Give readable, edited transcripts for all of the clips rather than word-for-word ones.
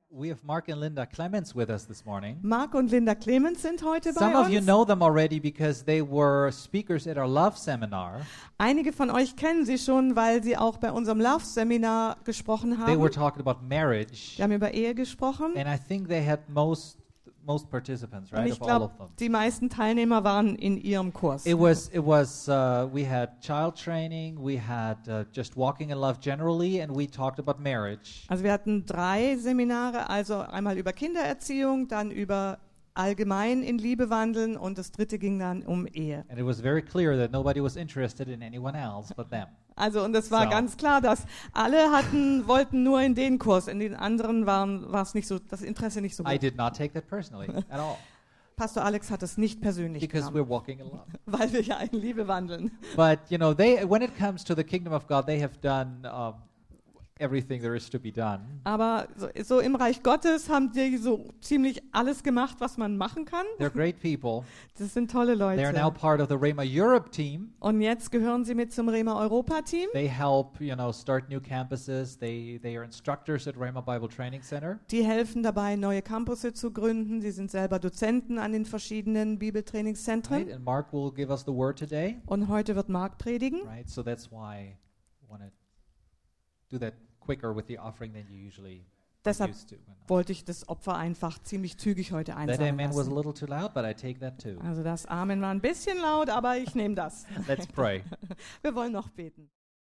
We have Mark and Linda Clements with us this morning. Mark und Linda Clemens sind heute bei Some of you uns. know them already because they were speakers at our Love Seminar. Einige von euch kennen sie schon, weil sie auch bei unserem Love-Seminar gesprochen They were haben. talking about marriage, Wir haben über Ehe gesprochen. and I think they had most participants, Und right? ich Of all of glaube, them. die meisten Teilnehmer waren in ihrem Kurs. It was. We had child training. We had just walking in love generally, and we talked about marriage. Also wir hatten 3 Seminare, also einmal über Kindererziehung, dann über allgemein in Liebe wandeln und das 3. ging dann um Ehe. And it was very clear that nobody was interested in anyone else but them. Also und es war So. ganz klar, dass alle wollten nur in den Kurs, in den anderen war es nicht so, das Interesse nicht so I gut. did not take that personally at all Pastor Alex hat es nicht persönlich because genommen, we're walking in love. weil wir ja in Liebe wandeln. But you know, when it comes to the kingdom of God, they have done everything there is to be done. Aber so im Reich Gottes haben die so ziemlich alles gemacht, was man machen kann. They're great people. Das sind tolle They are now Leute. part of the Rhema Europe team. Und jetzt gehören sie mit zum Rema Europa Team. They help, start new campuses. They are instructors at Rhema Bible Training Center. Die helfen dabei, neue Campusse zu gründen. Sie sind selber Dozenten an den verschiedenen Bibeltrainingszentren. Right? And Mark will give us the word today. Und heute wird Mark predigen. Right? So that's why I want to do that quicker with the offering than you usually are Deshalb used to. wollte ich das Opfer einfach ziemlich zügig heute That einsammeln amen was a lassen. little too loud, but I take that too. Also das Amen war ein bisschen laut, aber ich nehme das. Let's pray. Wir wollen noch beten.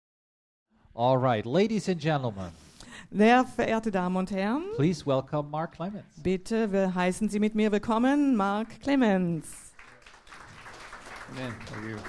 All right, ladies and gentlemen, Sehr verehrte Damen und Herren, please welcome Mark Clements. bitte heißen Sie mit mir willkommen, Mark Clemens. Amen. Thank you.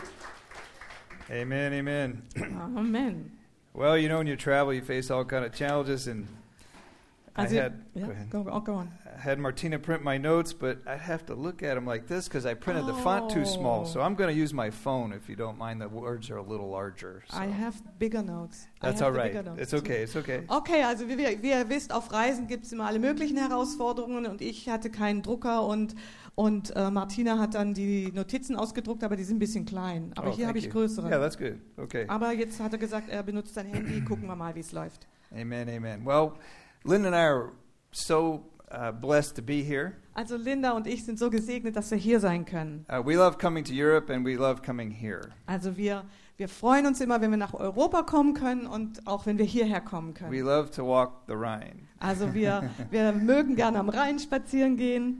Amen, amen. Amen. Well, when you travel, you face all kind of challenges, and Also, I had ja, go ahead. go on. I had Martina print my notes, but I'd have to look at them like this because I printed the font too small. So I'm going to use my phone if you don't mind. The words are a little larger. So. I have bigger notes. I That's have all the right. bigger notes It's too. okay. It's okay. Okay, also wie ihr wisst, auf Reisen gibt es immer alle möglichen Herausforderungen und ich hatte keinen Drucker und Martina hat dann die Notizen ausgedruckt, aber die sind ein bisschen klein. Aber hier thank habe ich you. größere. Yeah, that's good. Okay. Aber jetzt hat er gesagt, er benutzt sein Handy, gucken wir mal, wie es läuft. Amen, amen. Well, Lynn and I are so blessed to be here. Also Linda und ich sind so gesegnet, dass wir hier sein können. We love coming to Europe, and we love coming here. Also wir freuen uns immer, wenn wir nach Europa kommen können und auch wenn wir hierher kommen We können. love to walk the Rhine. Also wir mögen gerne am Rhein spazieren gehen,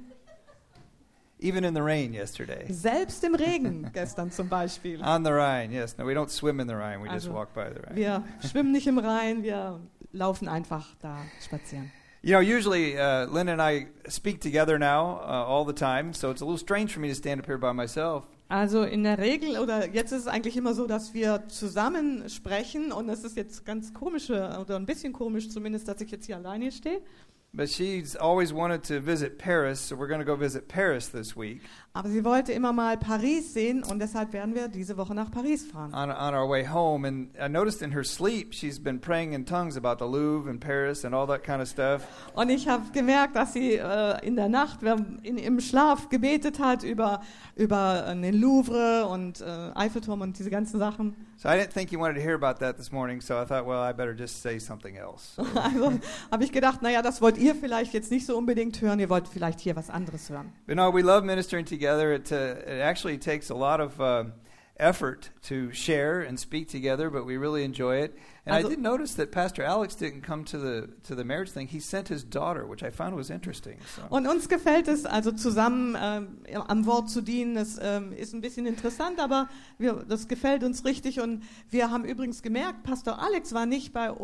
Even in the rain yesterday. selbst im Regen gestern zum Beispiel. On the Rhine, yes. No, we don't swim in the Rhine. We just Also, walk by the Rhine. Wir schwimmen nicht im Rhein, wir laufen einfach da spazieren. Usually Lynn and I speak together now all the time, so it's a little strange for me to stand up here by myself. Also in der Regel, oder jetzt ist es eigentlich immer so, dass wir zusammen sprechen und es ist jetzt ganz komisch, oder ein bisschen komisch zumindest, dass ich jetzt hier alleine stehe. But she's always wanted to visit Paris, so we're going to go visit Paris this week Aber sie wollte immer mal Paris sehen und deshalb werden wir diese Woche nach Paris fahren. on our way home. And I noticed in her sleep she's been praying in tongues about the Louvre and Paris and all that kind of stuff. Und ich habe gemerkt, dass sie in der Nacht im Schlaf gebetet hat über den Louvre und Eiffelturm und diese ganzen Sachen. So I didn't think you wanted to hear about that this morning, so I thought, well, I better just say something else. Also habe ich gedacht, naja, das wollt ihr vielleicht jetzt nicht so unbedingt hören, ihr wollt vielleicht hier was anderes hören. But no, we love ministering together. It actually takes a lot of effort to share and speak together, but we really enjoy it. And Also- I did notice that Pastor Alex didn't come to the marriage thing. He sent his daughter, which I found was interesting. So. Und uns gefällt es, also zusammen am Wort zu dienen, das ist ein bisschen interessant, aber das gefällt uns richtig und wir haben übrigens gemerkt, Pastor Alex war nicht bei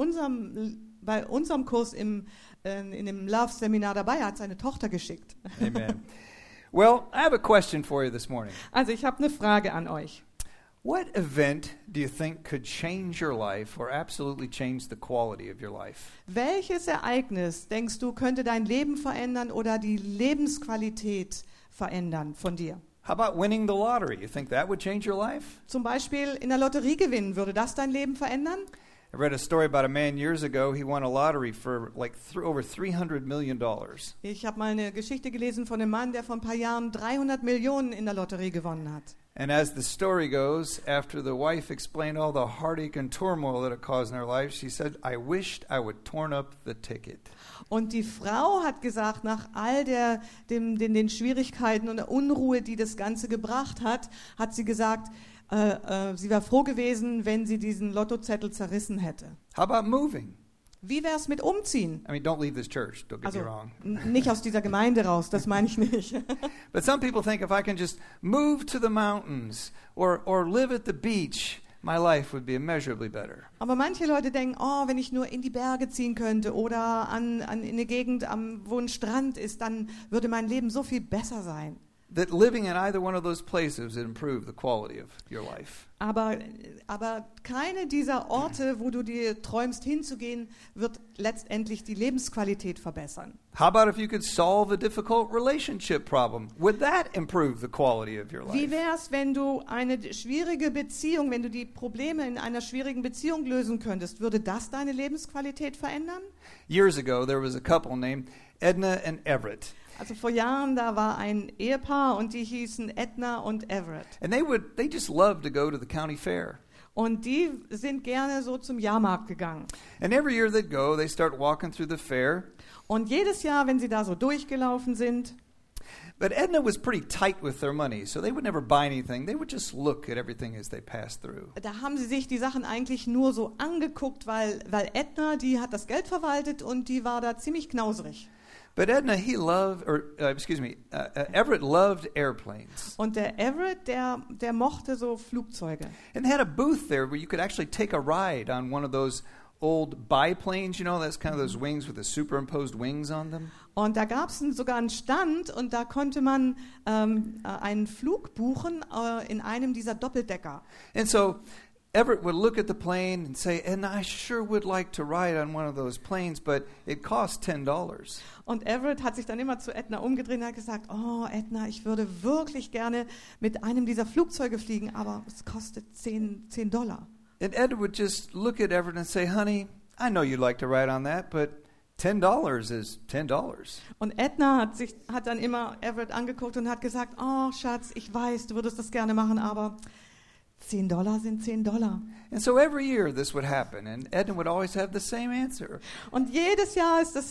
unserem Kurs in dem Love-Seminar dabei, er hat seine Tochter geschickt. Amen. Well, I have a question for you this morning. Also ich habe eine Frage an euch. What event do you think could change your life or absolutely change the quality of your life? Welches Ereignis, denkst du, könnte dein Leben verändern oder die Lebensqualität verändern von dir? How about winning the lottery? You think that would change your life? Zum Beispiel in der Lotterie gewinnen, würde das dein Leben verändern? I read a story about a man years ago. He won a lottery for like over $300 million. Ich habe mal eine Geschichte gelesen von einem Mann, der vor ein paar Jahren 300 Millionen in der Lotterie gewonnen hat. And as the story goes, after the wife explained all the heartache and turmoil that it caused in her life, she said, I wished I would torn up the ticket. Und die Frau hat gesagt, nach all den Schwierigkeiten und der Unruhe, die das Ganze gebracht hat, hat sie gesagt, sie war froh gewesen, wenn sie diesen Lottozettel zerrissen hätte. How about moving? Wie wäre es mit Umziehen? I mean, don't leave this church, don't get Also me wrong. nicht aus dieser Gemeinde raus, das meine ich nicht. But some people think if I can just move to the mountains or live at the beach, my life would be immeasurably better. Aber manche Leute denken, oh, wenn ich nur in die Berge ziehen könnte oder in eine Gegend, wo ein Strand ist, dann würde mein Leben so viel besser sein. That living in either one of those places would improve the quality of your life. Aber keine dieser Orte, wo du dir träumst hinzugehen, wird letztendlich die Lebensqualität verbessern. How about if you could solve a difficult relationship problem? Would that improve the quality of your life? Wie wär's, wenn du eine schwierige Beziehung, wenn du die Probleme in einer schwierigen Beziehung lösen könntest? Würde das deine Lebensqualität verändern? Years ago, there was a couple named Edna and Everett. Also vor Jahren, da war ein Ehepaar und die hießen Edna und Everett. And they just loved to go to the county fair. Und die sind gerne so zum Jahrmarkt gegangen. And every year they'd go, they start walking through the fair. Und jedes Jahr, wenn sie da so durchgelaufen sind, But Edna was pretty tight with their money, so they would never buy anything. They would just look at everything as they passed through. da haben sie sich die Sachen eigentlich nur so angeguckt, weil Edna, die hat das Geld verwaltet und die war da ziemlich knauserig. But Edna, Everett loved airplanes. Und der Everett, der mochte so Flugzeuge. And they had a booth there where you could actually take a ride on one of those old biplanes, you know, that's kind of those wings with the superimposed wings on them. Und da gab es sogar einen Stand und da konnte man einen Flug buchen in einem dieser Doppeldecker. And so Everett would look at the plane and say, and I sure would like to ride on one of those planes, but it costs $10. Und Everett hat sich dann immer zu Edna umgedreht und hat gesagt, oh Edna, ich würde wirklich gerne mit einem dieser Flugzeuge fliegen, aber es kostet $10. And Ed would just look at Everett and say, honey, I know you'd like to ride on that, but $10 is $10. Und Edna hat dann immer Everett angeguckt und hat gesagt, oh Schatz, ich weiß, du würdest das gerne machen, aber $10 sind $10. And so every year this would happen, and Edna would always have the same answer. Und jedes Jahr ist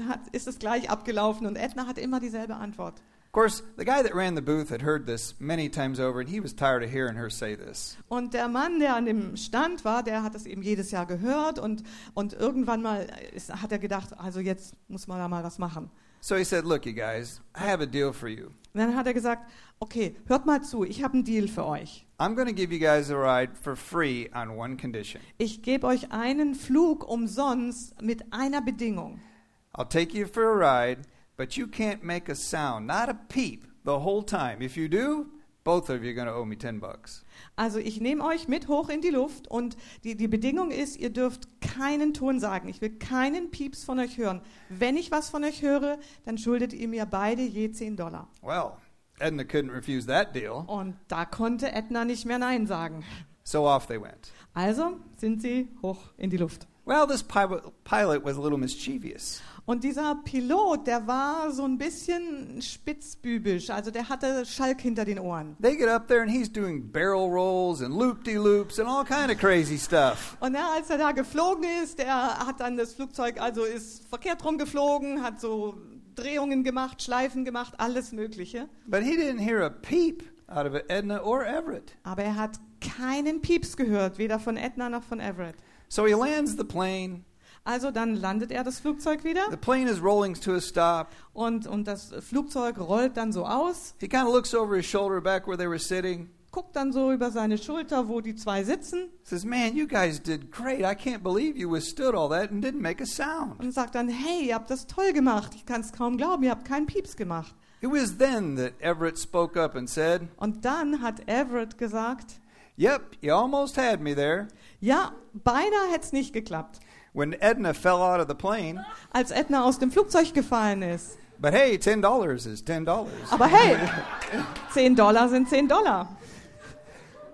es gleich abgelaufen und Edna hatte immer dieselbe Antwort. Of course, the guy that ran the booth had heard this many times over, and he was tired of hearing her say this. Und der Mann, der an dem Stand war, der hat das eben jedes Jahr gehört und irgendwann mal hat er gedacht, also jetzt muss man da mal was machen. So he said, look, you guys, I have a deal for you. Und dann hat er gesagt, okay, hört mal zu, ich habe einen Deal für euch. I'm going to give you guys a ride for free on one condition. Ich gebe euch einen Flug umsonst mit einer Bedingung. I'll take you for a ride, but you can't make a sound, not a peep, the whole time. If you do, both of you are going to owe me $10. Also ich nehme euch mit hoch in die Luft und die Bedingung ist, ihr dürft keinen Ton sagen. Ich will keinen Pieps von euch hören. Wenn ich was von euch höre, dann schuldet ihr mir beide je $10. Well, Edna couldn't refuse that deal. Und da konnte Edna nicht mehr Nein sagen. So off they went. Also sind sie hoch in die Luft. Well, this pilot was a little mischievous. Und dieser Pilot, der war so ein bisschen spitzbübisch, also der hatte Schalk hinter den Ohren. They get up there and he's doing barrel rolls and loop-de-loops and all kind of crazy stuff. Und als er da geflogen ist, der hat dann das Flugzeug, also ist verkehrt rum geflogen, hat so Drehungen gemacht, Schleifen gemacht, alles Mögliche. But he didn't hear a peep out of Edna or Everett. Aber er hat keinen Pieps gehört, weder von Edna noch von Everett. So he lands the plane. Also dann landet er das Flugzeug wieder The plane is rolling to a stop. und das Flugzeug rollt dann so aus, He kind of looks over his shoulder back where they were sitting. guckt dann so über seine Schulter, wo die zwei sitzen Says, man, you guys did great. I can't believe you withstood all that and didn't make a sound. und sagt dann, hey, ihr habt das toll gemacht, ich kann es kaum glauben, ihr habt keinen Pieps gemacht. It was then that Everett spoke up and said, Und dann hat Everett gesagt, yep, you almost had me there. ja, beinahe hätte es nicht geklappt, When Edna fell out of the plane. als Edna aus dem Flugzeug gefallen ist. But hey, $10 is $10. Aber hey, $10 sind $10.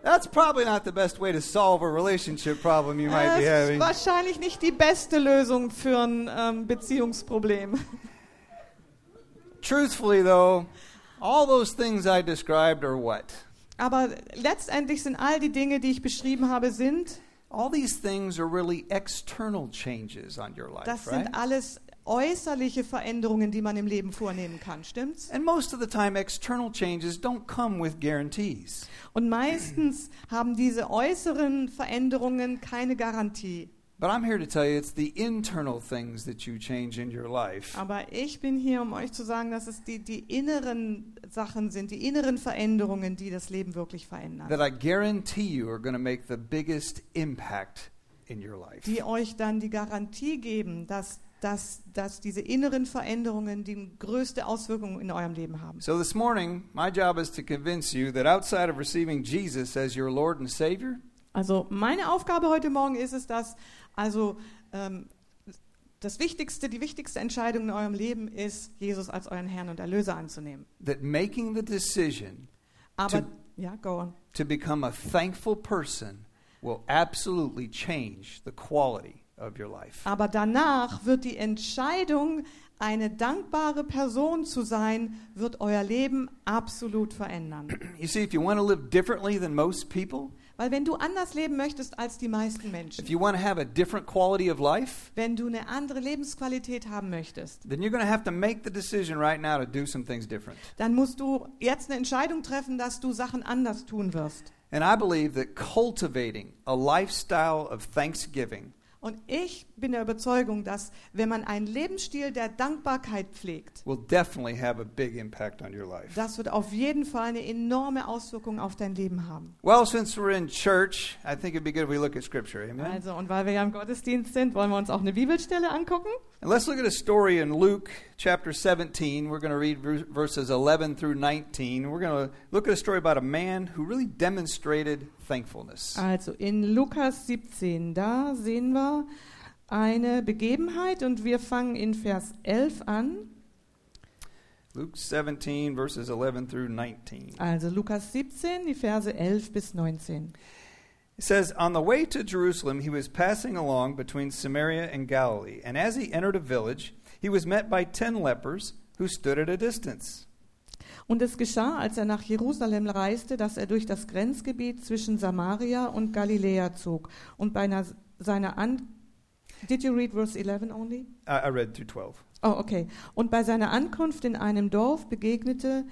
That's probably not the best way to solve a relationship problem you might be Das ist having. wahrscheinlich nicht die beste Lösung für ein Beziehungsproblem. Truthfully, though, all those things I described are what? Aber letztendlich sind all die Dinge, die ich beschrieben habe, All these things are really external changes on your das life, right? sind alles äußerliche Veränderungen, die man im Leben vornehmen kann, stimmt's? And most of the time, external changes don't come with guarantees. Und meistens haben diese äußeren Veränderungen keine Garantie. But I'm here to tell you it's the internal things that you change in your life. Aber ich bin hier, um euch zu sagen, dass es die inneren Sachen sind, die inneren Veränderungen, die das Leben wirklich verändern. That I guarantee you are going to make the biggest impact in your life. Die euch dann die Garantie geben, dass diese inneren Veränderungen die größte Auswirkung in eurem Leben haben. So this morning, my job is to convince you that outside of receiving Jesus as your Lord and Savior, Also meine Aufgabe heute Morgen ist es, dass die wichtigste Entscheidung in eurem Leben ist, Jesus als euren Herrn und Erlöser anzunehmen. that making the decision Aber To- ja, go on. to become a thankful person will absolutely change the quality of your life. Aber danach wird die Entscheidung, eine dankbare Person zu sein, wird euer Leben absolut verändern. You see, if you want to live differently than most people, Weil wenn du anders leben möchtest als die meisten if Menschen, you want to have a different quality of life, wenn du eine andere Lebensqualität haben möchtest, then you're going to have to make the decision right now to do some things different. dann musst du jetzt eine Entscheidung treffen, dass du Sachen anders tun wirst. And I believe that cultivating a lifestyle of thanksgiving Und ich bin der Überzeugung, dass wenn man einen Lebensstil der Dankbarkeit pflegt, will definitely have a big impact on your life. das wird auf jeden Fall eine enorme Auswirkung auf dein Leben haben. Well, since we're in church, I think it'd be good if we look at Scripture. Amen? Also, und weil wir ja im Gottesdienst sind, wollen wir uns auch eine Bibelstelle angucken. And let's look at a story in Luke chapter 17. We're going to read verses 11 through 19. We're going to look at a story about a man who really demonstrated thankfulness. Also in Lukas 17, da sehen wir eine Begebenheit und wir fangen in Vers 11 an. Luke 17, verses 11 through 19. Also Lukas 17, die Verse 11 bis 19. It says, On the way to Jerusalem, he was passing along between Samaria and Galilee. And as he entered a village, he was met by 10 lepers who stood at a distance. Und es geschah, als er nach Jerusalem reiste, dass er durch das Grenzgebiet zwischen Samaria und Galiläa zog. Und bei Did you read verse 11 only? I read through 12. Oh, okay. Und bei seiner Ankunft in einem Dorf begegneten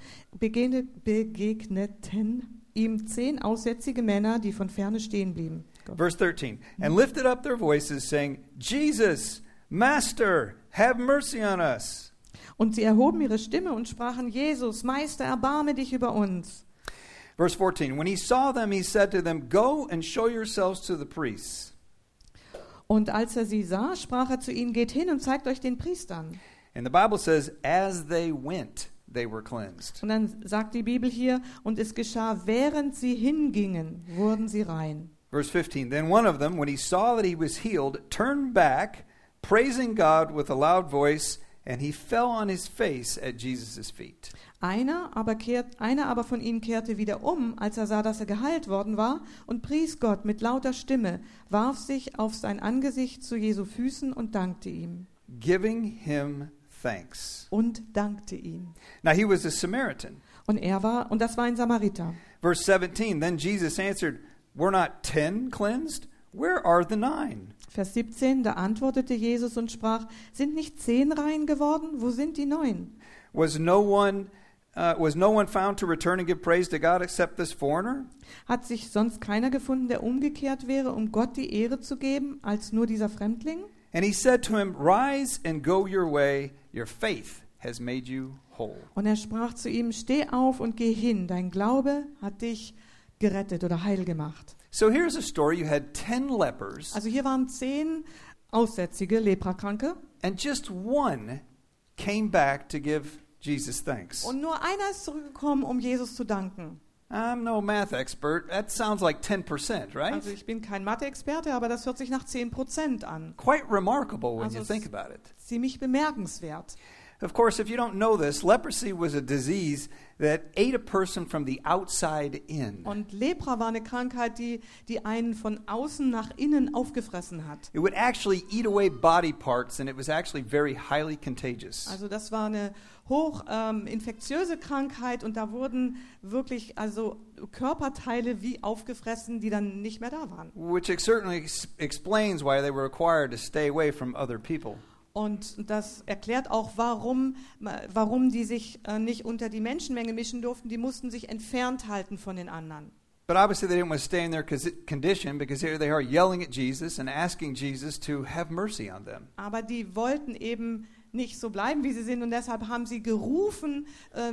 ihm 10 aussätzige Männer, die von ferne stehen blieben. Verse 13. And lifted up their voices, saying, Jesus, Master, have mercy on us. Und sie erhoben ihre Stimme und sprachen, Jesus, Meister, erbarme dich über uns. Verse 14. When he saw them, he said to them, Go and show yourselves to the priests. Und als er sie sah, sprach er zu ihnen, geht hin und zeigt euch den Priestern. And the Bible says, as they went, they were cleansed. Und dann sagt die Bibel hier, und es geschah, während sie hingingen, wurden sie rein. Verse 15. Then one of them, when he saw that he was healed, turned back, praising God with a loud voice, and he fell on his face at Jesus' feet. Einer aber von ihnen kehrte wieder um, als er sah, dass er geheilt worden war, und pries Gott mit lauter Stimme, warf sich auf sein Angesicht zu Jesu Füßen und dankte ihm. Giving him thanks. Und dankte ihm. Now he was a Samaritan. Und das war ein Samariter. Verse 17. Then Jesus answered, Were not 10 cleansed? Where are the 9? Vers 17, da antwortete Jesus und sprach, sind nicht 10 rein geworden? Wo sind die 9? Was no one found to return and give praise to God except this foreigner? Hat sich sonst keiner gefunden, der umgekehrt wäre, um Gott die Ehre zu geben, als nur dieser Fremdling? And he said to him, Rise and go your way. Your faith has made you whole. Und er sprach zu ihm, steh auf und geh hin, dein Glaube hat dich gerettet oder heil gemacht. So here's a story. You had 10 lepers, Also hier waren 10 Aussätzige, Leprakranke, and just one came back to give Jesus thanks. und nur einer ist zurückgekommen, um Jesus zu danken. I'm no math expert. That sounds like 10%, right? Also ich bin kein Mathe-Experte, aber das hört sich nach 10% an. Quite remarkable when Also you es- think about it. Ziemlich bemerkenswert. Of course, if you don't know this, leprosy was a disease that ate a person from the outside in. Und Lepra war eine Krankheit, die einen von außen nach innen aufgefressen hat. It would actually eat away body parts, and it was actually very highly contagious. Also das war eine hoch infektiöse Krankheit und da wurden wirklich also Körperteile wie aufgefressen, die dann nicht mehr da waren. Which certainly explains why they were required to stay away from other people. Und das erklärt auch, warum die sich nicht unter die Menschenmenge mischen durften. Die mussten sich entfernt halten von den anderen. But obviously they didn't want to stay in their condition because here they are yelling at Jesus and asking Jesus to have mercy on them. Aber die wollten eben nicht so bleiben, wie sie sind, und deshalb haben sie gerufen,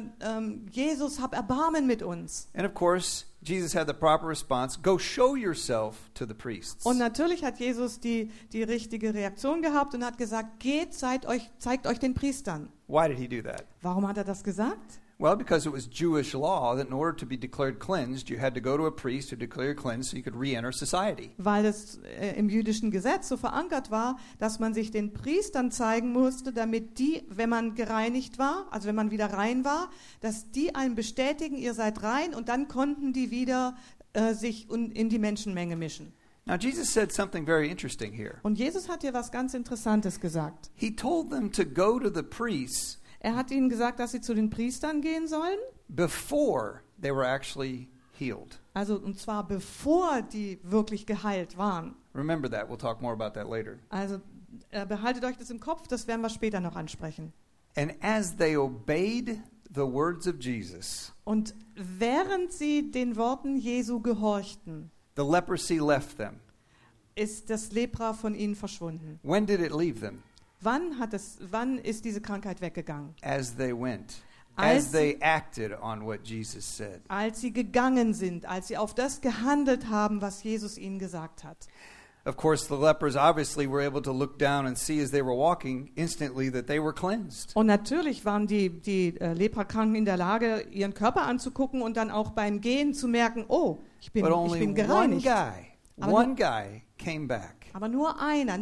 Jesus, hab Erbarmen mit uns. And of course, Jesus had the proper response, go show yourself to the priests. Und natürlich hat Jesus die richtige Reaktion gehabt und hat gesagt, geht, zeigt euch den Priestern. Why did he do that? Warum hat er das gesagt? Well, because it was Jewish law that in order to be declared cleansed, you had to go to a priest to declare cleansed so you could re-enter society. Weil es im jüdischen Gesetz so verankert war, dass man sich den Priestern zeigen musste, damit die, wenn man gereinigt war, also wenn man wieder rein war, dass die einem bestätigen, ihr seid rein, und dann konnten die wieder sich in die Menschenmenge mischen. Now, Jesus said something very interesting here. Und Jesus hat hier was ganz Interessantes gesagt. He told them to go to the priests Er hat ihnen gesagt, dass sie zu den Priestern gehen sollen. before they were actually healed. Also, und zwar bevor die wirklich geheilt waren. Remember that. We'll talk more about that later. Also behaltet euch das im Kopf, das werden wir später noch ansprechen. And as they obeyed the words of Jesus, Und während sie den Worten Jesu gehorchten, the leprosy left them. ist das Lepra von ihnen verschwunden. When did it leave them? Wann ist diese Krankheit weggegangen? As they went. Als As they acted on what Jesus said. Als sie gegangen sind, als sie auf das gehandelt haben, was Jesus ihnen gesagt hat. Of course, the lepers obviously were able to look down and see as they were walking instantly that they were cleansed. Und natürlich waren die Leprakranken in der Lage, ihren Körper anzugucken und dann auch beim Gehen zu merken, oh, ich bin gereinigt. One guy came back Aber nur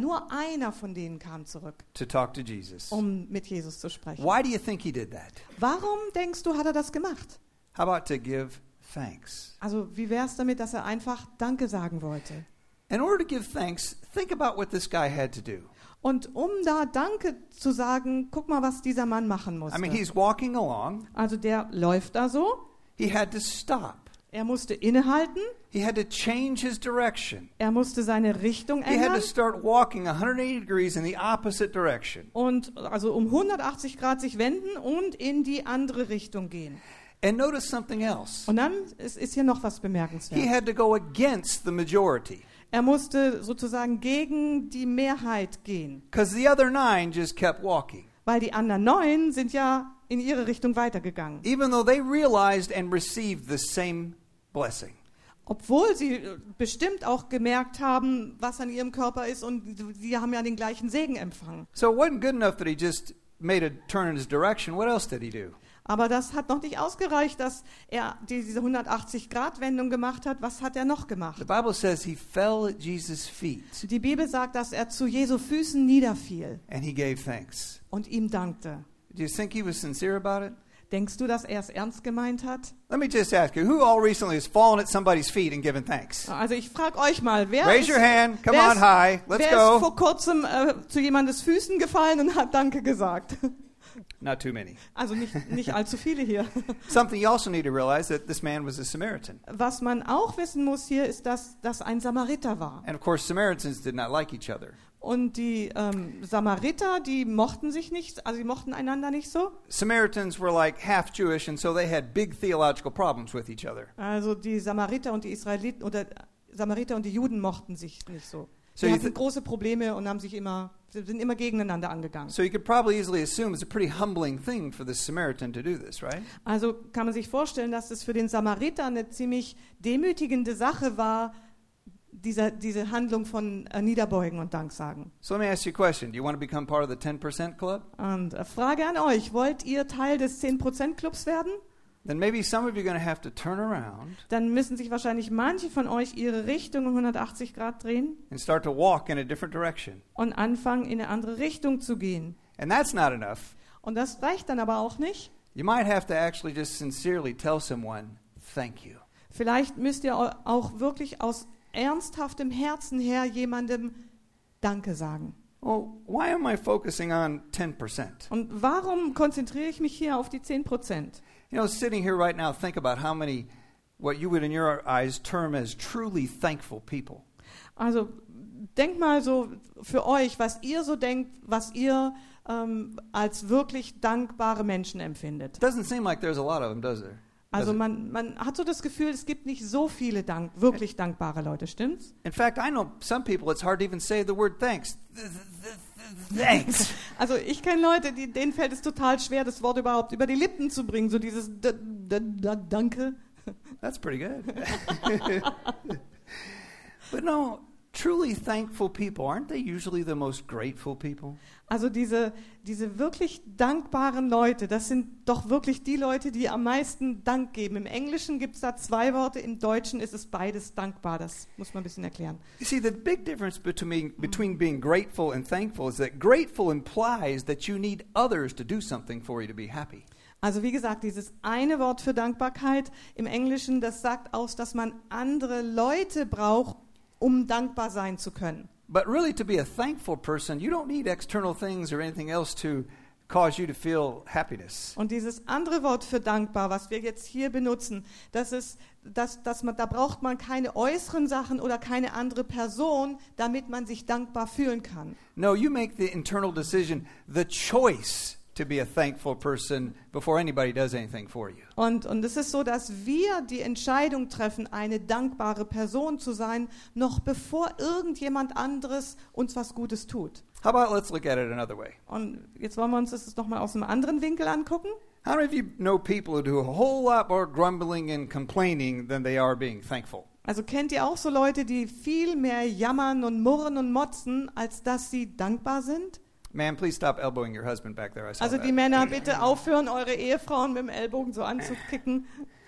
einer von denen kam zurück, to talk to Jesus. um mit Jesus zu sprechen. Why do you think he did that? Warum denkst du, hat er das gemacht? How about to give thanks? Also wie wäre es damit, dass er einfach Danke sagen wollte? In order to give thanks, think about what this guy had to do. Und um da Danke zu sagen, guck mal, was dieser Mann machen musste. I mean, he's walking along. Also der läuft da so, He had to stop. er musste innehalten, He had to change his direction. er musste seine Richtung He had ändern to start walking 180 degrees in the opposite direction. und also um 180 Grad sich wenden und in die andere Richtung gehen. And notice something else. Und dann ist hier noch was He bemerkenswert. had to go against the majority. Er musste sozusagen gegen die Mehrheit gehen, Because the other 9 just kept walking. weil die anderen 9 sind ja in ihre Richtung weitergegangen. Even though they realized and received the same blessing. Obwohl sie bestimmt auch gemerkt haben, was an ihrem Körper ist, und sie haben ja den gleichen Segen empfangen. So it wasn't good enough that he just made a turn in his direction. What else did he do? Aber das hat noch nicht ausgereicht, dass er diese 180-Grad-Wendung gemacht hat. Was hat er noch The gemacht? Bible says he fell at Jesus' feet Die Bibel sagt, dass er zu Jesu Füßen niederfiel and he gave thanks. und ihm dankte. Do you think he was sincere about it? Denkst du, dass er es ernst gemeint hat? Let me just ask you, who all recently has fallen at somebody's feet and given thanks? Also ich frage euch mal, wer Raise your hand. Come wer on ist- high. Let's wer ist go. vor kurzem zu jemandes Füßen gefallen und hat Danke gesagt? Not too many. Also nicht allzu viele hier. Something you also need to realize that this man was a Samaritan. Was man auch wissen muss hier, ist, dass das ein Samariter war. And of course, Samaritans did not like each other. Und die Samariter, die mochten sich nicht, also sie mochten einander nicht so. Samaritans were like half Jewish, and so they had big theological problems with each other. Also die Samariter und die Israeliten oder Samariter und die Juden mochten sich nicht so. So Sie you hatten große Probleme und sind immer gegeneinander angegangen. So you could probably easily assume it's a pretty humbling thing for the Samaritan to do this, right? Also kann man sich vorstellen, dass es für den Samariter eine ziemlich demütigende Sache war, diese Handlung von Niederbeugen und Danksagen. So let me ask you a question. Do you want to become part of the 10% club? Und Frage an euch, wollt ihr Teil des 10%-Clubs werden? Then maybe some of you are going to have to turn around Dann müssen sich wahrscheinlich manche von euch ihre Richtung um 180 Grad drehen and start to walk in a different direction. und anfangen, in eine andere Richtung zu gehen. And that's not enough. Und das reicht dann aber auch nicht. You might have to actually just sincerely tell someone, thank you. Vielleicht müsst ihr auch wirklich aus ernsthaftem Herzen her jemandem Danke sagen. Well, why am I focusing on 10%? Und warum konzentriere ich mich hier auf die 10%? You know, sitting here right now, think about how many, what you would in your eyes term as truly thankful people. Also denkt mal so für euch, was ihr so denkt, was ihr als wirklich dankbare Menschen empfindet. It doesn't seem like there's a lot of them, does there? Also man hat so das Gefühl, es gibt nicht so viele wirklich dankbare Leute, stimmt's? In fact, I know some people, it's hard to even say the word thanks. Thanks. Also ich kenne Leute, denen fällt es total schwer, das Wort überhaupt über die Lippen zu bringen, so dieses Danke. That's pretty good. But no, truly thankful people, aren't they usually the most grateful people? Also diese wirklich dankbaren Leute, das sind doch wirklich die Leute, die am meisten Dank geben. Im Englischen gibt es da 2 Worte, im Deutschen ist es beides dankbar. Das muss man ein bisschen erklären. You see, the big difference between being grateful and thankful is that grateful implies that you need others to do something for you to be happy. Also wie gesagt, dieses eine Wort für Dankbarkeit im Englischen, das sagt aus, dass man andere Leute braucht, um dankbar sein zu können. But really, to be a thankful person, you don't need external things or anything else to cause you to feel happiness. Und dieses andere Wort für dankbar, was wir jetzt hier benutzen, da braucht man keine äußeren Sachen oder keine andere Person, damit man sich dankbar fühlen kann. No, you make the internal decision, the choice to be a thankful person before anybody does anything for you. Und es ist so, dass wir die Entscheidung treffen, eine dankbare Person zu sein, noch bevor irgendjemand anderes uns was Gutes tut. How about let's look at it another way? Und jetzt wollen wir uns das nochmal aus einem anderen Winkel angucken. How many of you know people who do a whole lot more grumbling and complaining than they are being thankful? Also kennt ihr auch so Leute, die viel mehr jammern und murren und motzen, als dass sie dankbar sind? Man, please stop elbowing your husband back there. I saw Also that. die Männer, bitte aufhören, eure Ehefrauen mit dem Ellbogen so anzukicken.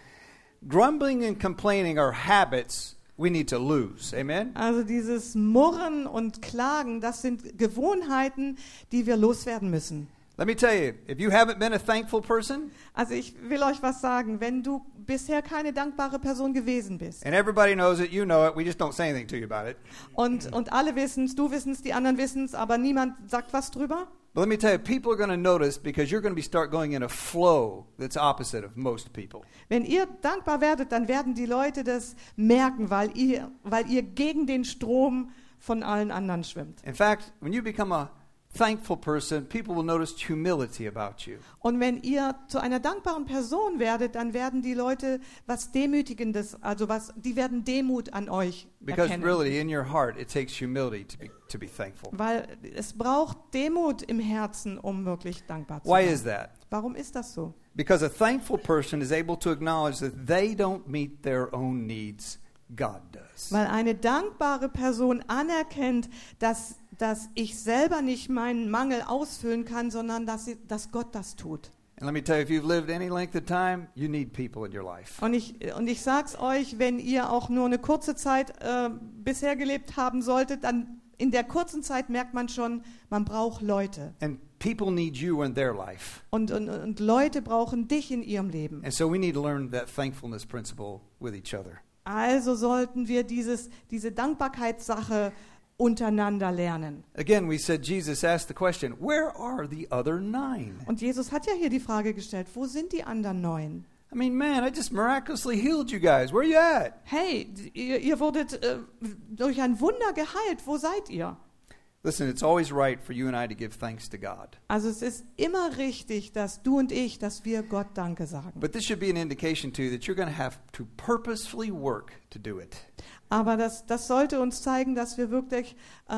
Grumbling and complaining are habits we need to lose. Amen? Also dieses Murren und Klagen, das sind Gewohnheiten, die wir loswerden müssen. Let me tell you, if you haven't been a thankful person, Also ich will euch was sagen, wenn du bisher keine dankbare Person gewesen bist and everybody knows it, you know it, we just don't say anything to you about it. und alle wissen es, du wissen es, die anderen wissen es, aber niemand sagt was drüber. But let me tell you, people are going to notice because you're going to start going in a flow that's opposite of most people. Wenn ihr dankbar werdet, dann werden die Leute das merken, weil ihr gegen den Strom von allen anderen schwimmt. In fact, when you become a thankful person, people will notice humility about you. Und wenn ihr zu einer dankbaren Person werdet, dann werden die Leute was Demütigendes, die werden Demut an euch Because erkennen. really, in your heart, it takes humility to be thankful. Weil es braucht Demut im Herzen, um wirklich dankbar zu Why sein. is that? Warum ist das so? Because a thankful person is able to acknowledge that they don't meet their own needs. God does. Weil eine dankbare Person anerkennt, dass ich selber nicht meinen Mangel ausfüllen kann, sondern dass Gott das tut. And let me tell you, if you've lived any length of time, you need people in your life. Und ich sag's euch, wenn ihr auch nur eine kurze Zeit bisher gelebt haben solltet, dann in der kurzen Zeit merkt man schon, man braucht Leute. And people need you in their life. Und Leute brauchen dich in ihrem Leben. And so we need to learn that thankfulness principle with each other. Also sollten wir diese Dankbarkeitssache untereinander lernen. Again, we said Jesus asked the question, where are the other 9? Und Jesus hat ja hier die Frage gestellt, wo sind die anderen 9? I mean, man, I just miraculously healed you guys. Where are you at? Hey, ihr wurdet durch ein Wunder geheilt, wo seid ihr? Listen, it's always right for you and I to give thanks to God. Also es ist immer richtig, dass du und ich, dass wir Gott Danke sagen. But this should be an indication to you that you're going to have to purposefully work to do it. Aber das sollte uns zeigen, dass wir wirklich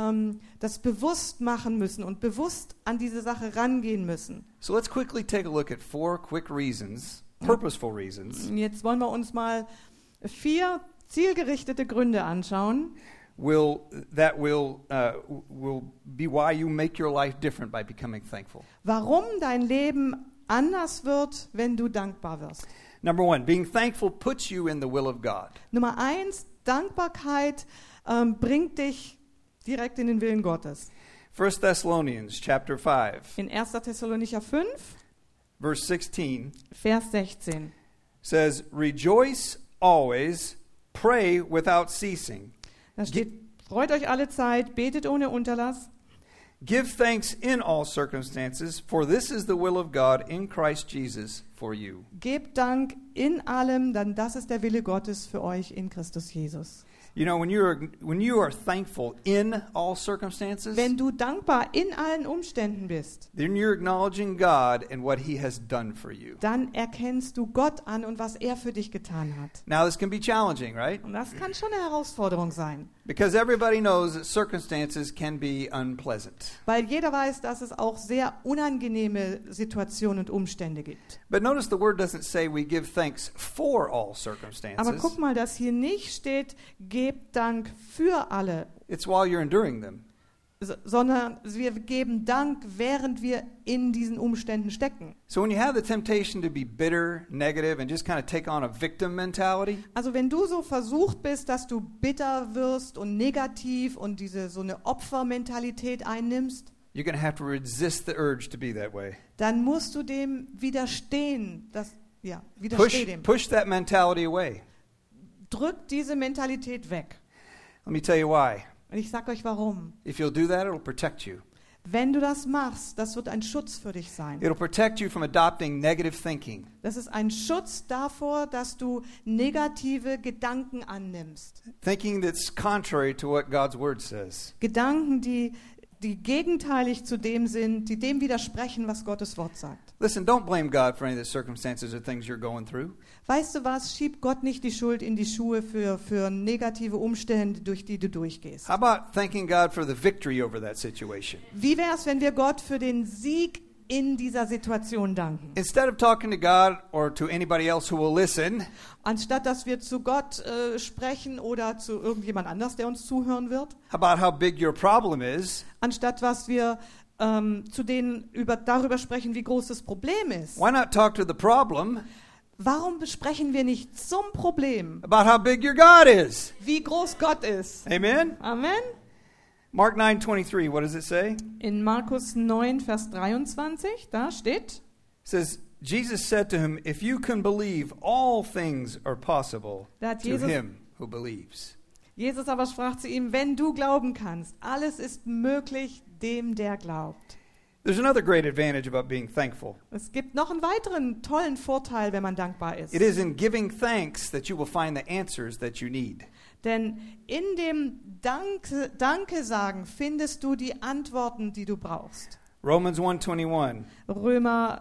das bewusst machen müssen und bewusst an diese Sache rangehen müssen. So let's quickly take a look at 4 quick reasons, purposeful reasons, Jetzt wollen wir uns mal 4 zielgerichtete Gründe anschauen, will be why you make your life different by becoming thankful. warum dein Leben anders wird, wenn du dankbar wirst. Number 1, being thankful puts you in the will of God. Nummer 1, Dankbarkeit bringt dich direkt in den Willen Gottes. 1 Thessalonians chapter 5, In 1. Thessalonicher 5, verse 16 Vers 16. says, "Rejoice always, pray without ceasing. Da steht, freut euch alle Zeit, betet ohne Unterlass. Give thanks in all circumstances, for this is the will of God in Christ Jesus for you." Gebt Dank in allem, denn das ist der Wille Gottes für euch in Christus Jesus. You know, when you are thankful in all circumstances, Wenn du dankbar in allen Umständen bist, then you're acknowledging God and what He has done for you. dann erkennst du Gott an und was er für dich getan hat. Now, this can be challenging, right? Und das kann schon eine Herausforderung sein, Because everybody knows that circumstances can be unpleasant. weil jeder weiß, dass es auch sehr unangenehme Situationen und Umstände gibt. But notice the word doesn't say we give thanks for all Aber circumstances. guck mal, dass hier nicht steht, gebt Dank für alle, It's while you're enduring them. sondern wir geben Dank, während wir in diesen Umständen stecken. So when you have the temptation to be bitter, negative, and just kind of take on a victim mentality, Also wenn du so versucht bist, dass du bitter wirst und negativ und so eine Opfermentalität einnimmst, you're going to have to resist the urge to be that way. dann musst du dem widerstehen. Widersteh dem. Push that mentality away. Drück diese Mentalität weg. Let me tell you why. Und ich sage euch warum. If you'll do that, it'll protect you. Wenn du das machst, das wird ein Schutz für dich sein. It'll protect you from adopting negative thinking. Das ist ein Schutz davor, dass du negative Gedanken annimmst. Thinking that's contrary to what God's word says. Gedanken, die gegenteilig zu dem sind, die dem widersprechen, was Gottes Wort sagt. Listen, don't blame God for any of the circumstances or things you're going through. Weißt du was? Schieb Gott nicht die Schuld in die Schuhe für negative Umstände, durch die du durchgehst. How about thanking God for the victory over that situation? Wie wäre es, wenn wir Gott für den Sieg in dieser Situation danken? Instead of talking to God or to anybody else who will listen, Anstatt dass wir zu Gott sprechen oder zu irgendjemand anders, der uns zuhören wird. about how big your problem is, Anstatt was wir zu denen darüber sprechen, wie groß das Problem ist. why not talk to the problem Warum besprechen wir nicht zum Problem, about how big your God is? wie groß Gott ist? Amen? Amen. Mark 9:23, what does it say? In Markus 9, Vers 23, da steht, It says, Jesus said to him, "If you can believe, all things are possible Da hat to Jesus- him who believes." Jesus aber sprach zu ihm, wenn du glauben kannst, alles ist möglich dem, der glaubt. There's another great advantage about being thankful. Es gibt noch einen weiteren tollen Vorteil, wenn man dankbar ist. It is in giving thanks that you will find the answers that you need. Denn in dem Danke sagen findest du die Antworten, die du brauchst. Romans 1:21. Römer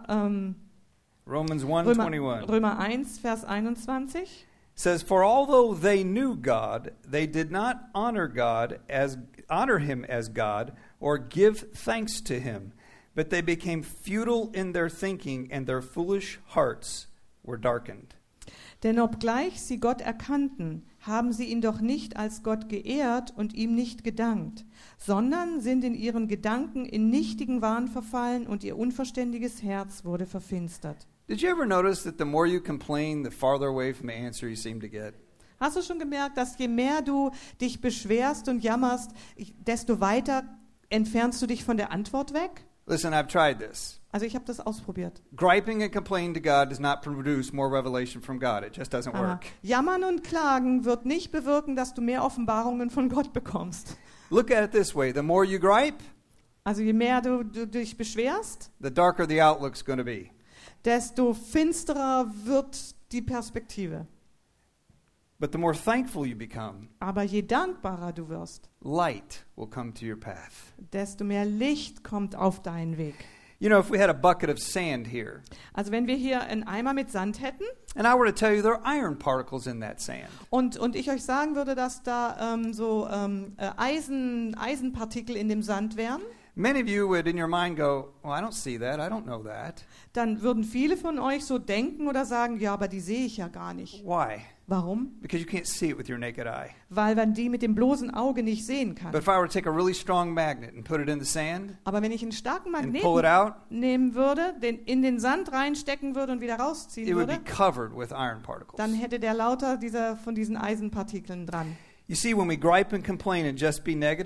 1, Vers 21. Says, "For although they knew God, they did not honor him as God or give thanks to him, but they became futile in their thinking and their foolish hearts were darkened." Denn obgleich sie Gott erkannten, haben sie ihn doch nicht als Gott geehrt und ihm nicht gedankt, sondern sind in ihren Gedanken in nichtigen Wahn verfallen und ihr unverständiges Herz wurde verfinstert. Did you ever notice that the more you complain, the farther away from the answer you seem to get? Hast du schon gemerkt, dass je mehr du dich beschwerst und jammerst, desto weiter entfernst du dich von der Antwort weg? Listen, I've tried this. Also ich habe das ausprobiert. Griping and complaining to God does not produce more revelation from God. It just doesn't Aber work. Jammern und Klagen wird nicht bewirken, dass du mehr Offenbarungen von Gott bekommst. Look at it this way. The more you gripe, Also je mehr du dich beschwerst, the darker the outlook's going to be. desto finsterer wird die Perspektive. But the more thankful you become, Aber je dankbarer du wirst, light will come to your path. desto mehr Licht kommt auf deinen Weg. You know, if we had a bucket of sand here, Also wenn wir hier einen Eimer mit Sand hätten and I were to tell you there are iron particles in that sand, und ich euch sagen würde, dass da Eisenpartikel in dem Sand wären, many of you would in your mind go, "Well, I don't see that. I don't know that." dann würden viele von euch so denken oder sagen, ja, aber die sehe ich ja gar nicht. Why? Warum? Because you can't see it with your naked eye. Weil man die mit dem bloßen Auge nicht sehen kann. But if I were to take a really strong magnet and put it in the sand Aber wenn ich einen starken and pull it Magneten out, nehmen würde, den in den Sand reinstecken würde und wieder rausziehen it would be würde, covered with iron particles. dann hätte der lauter von diesen Eisenpartikeln dran. You see, when we gripe and complain and just be negative,